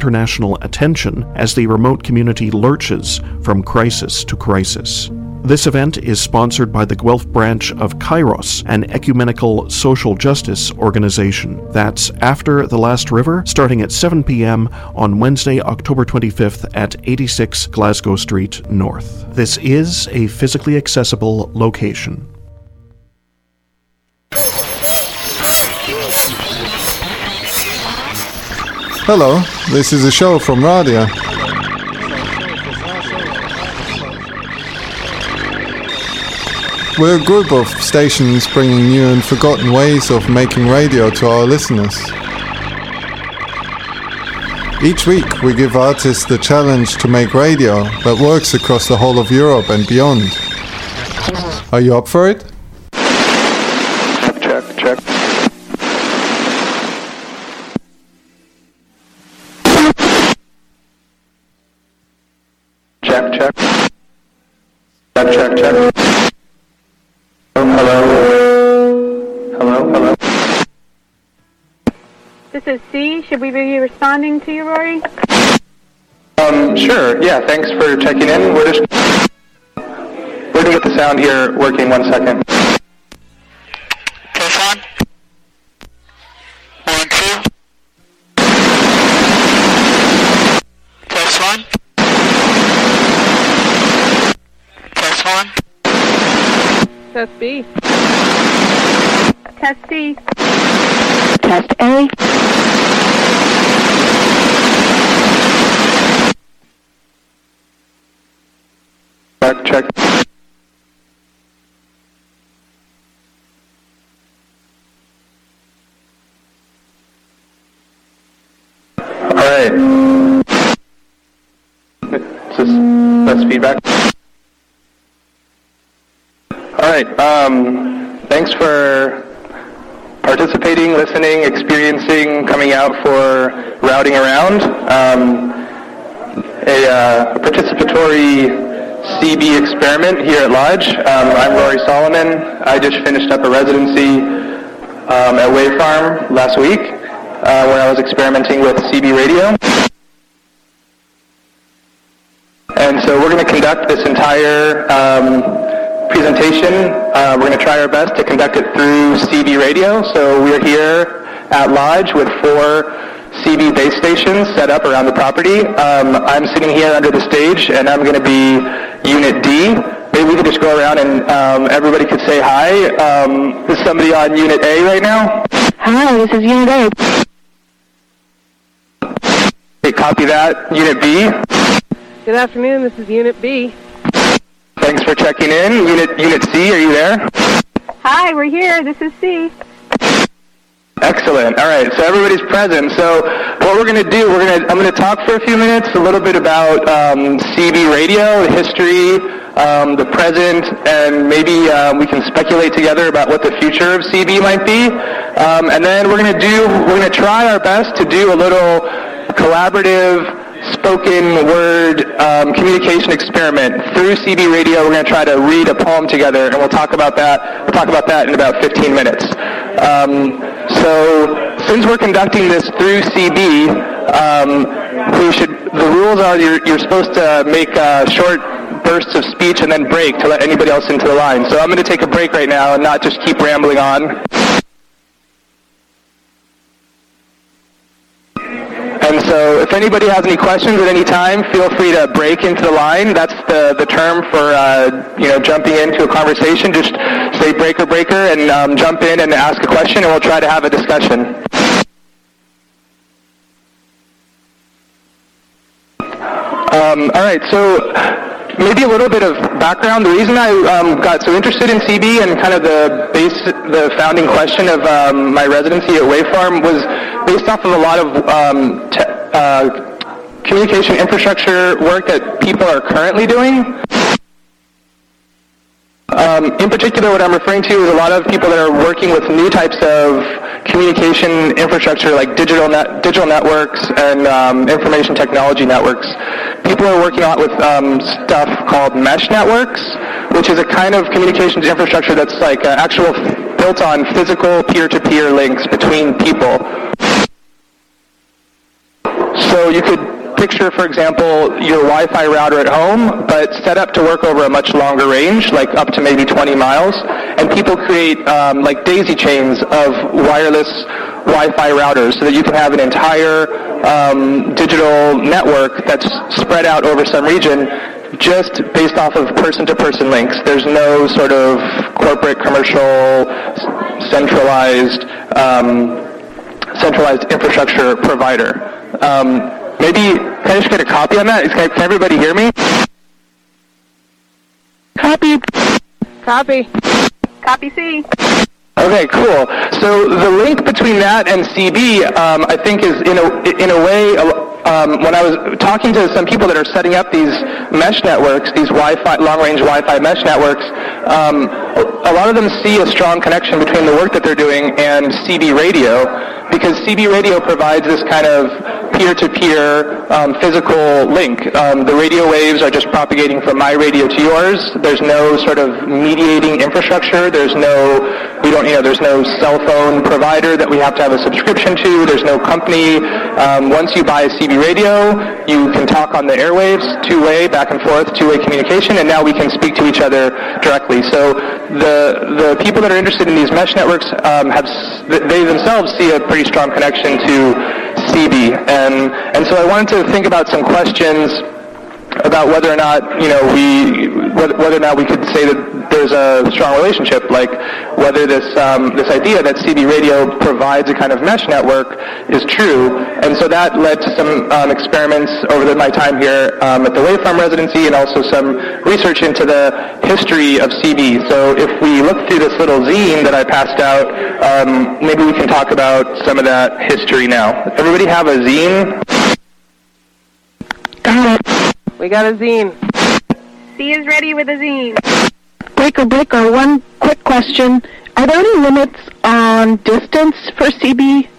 international attention as the remote community lurches from crisis to crisis. This event is sponsored by the Guelph branch of Kairos, an ecumenical social justice organization. That's After the Last River, starting at 7 p.m. on Wednesday, October 25th at 86 Glasgow Street North. This is a physically accessible location. Hello, this is a show from Radia. We're a group of stations bringing new and forgotten ways of making radio to our listeners. Each week we give artists the challenge to make radio that works across the whole of Europe and beyond. Are you up for it? Check. Check. Hello. This is C. Should we be responding to you, Rory? Sure. Yeah, thanks for checking in. We're gonna get the sound here working 1 second. Test 1. 1, 2. Test 1. Test 1. Test B. Test C. Test A. Check. All right. That's feedback. All right. Thanks for participating, listening, experiencing, coming out for Routing Around, a participatory CB experiment here at Lodge. I'm Rory Solomon. I just finished up a residency at Wave Farm last week where I was experimenting with CB radio. And so we're going to conduct this entire presentation. We're going to try our best to conduct it through CB radio. So we're here at Lodge with 4 CB base stations set up around the property. I'm sitting here under the stage, and I'm going to be Unit D. Maybe we could just go around and everybody could say hi. Is somebody on Unit A right now? Hi, this is Unit A. Okay, copy that. Unit B. Good afternoon. This is Unit B. Thanks for checking in. Unit C, are you there? Hi, we're here. This is C. Excellent. All right, so everybody's present. So what we're going to do, I'm going to talk for a few minutes a little bit about CB radio, the history, the present, and maybe we can speculate together about what the future of CB might be. And then we're going to try our best to do a little collaborative spoken word communication experiment through CB radio. We're going to try to read a poem together, and we'll talk about that. We'll talk about that in about 15 minutes. So since we're conducting this through CB, the rules are you're supposed to make short bursts of speech and then break to let anybody else into the line. So I'm going to take a break right now and not just keep rambling on. And so if anybody has any questions at any time, feel free to break into the line. That's the term for jumping into a conversation. Just say breaker and jump in and ask a question, and we'll try to have a discussion. All right, so maybe a little bit of background. The reason I got so interested in CB and kind of the founding question of my residency at Wave Farm was based off of a lot of communication infrastructure work that people are currently doing. In particular, what I'm referring to is a lot of people that are working with new types of communication infrastructure like digital networks and information technology networks. People are working a lot with stuff called mesh networks, which is a kind of communications infrastructure that's like actual built on physical peer-to-peer links between people. So you could picture, for example, your Wi-Fi router at home, but set up to work over a much longer range, like up to maybe 20 miles. And people create like daisy chains of wireless Wi-Fi routers so that you can have an entire digital network that's spread out over some region just based off of person-to-person links. There's no sort of corporate, commercial, centralized infrastructure provider. Maybe, can I just get a copy on that? Can everybody hear me? Copy. Copy. Copy C. Okay, cool. So the link between that and CB, I think, is in a way. When I was talking to some people that are setting up these mesh networks, these Wi-Fi, long-range Wi-Fi mesh networks, a lot of them see a strong connection between the work that they're doing and CB radio, because CB radio provides this kind of peer-to-peer physical link. The radio waves are just propagating from my radio to yours. There's no sort of mediating infrastructure. There's no cell phone provider that we have to have a subscription to. There's no company. Once you buy a CB radio, you can talk on the airwaves, two-way, back and forth, two-way communication, and now we can speak to each other directly. So the people that are interested in these mesh networks they themselves see a pretty strong connection to CB, and so I wanted to think about some questions about whether or not we could say that there's a strong relationship, like whether this idea that CB radio provides a kind of mesh network is true. And so that led to some experiments over my time here at the Waveform residency, and also some research into the history of CB. So if we look through this little zine that I passed out, maybe we can talk about some of that history now. Everybody have a zine? Got it. We got a zine. C is ready with a zine. Breaker, one quick question. Are there any limits on distance for CB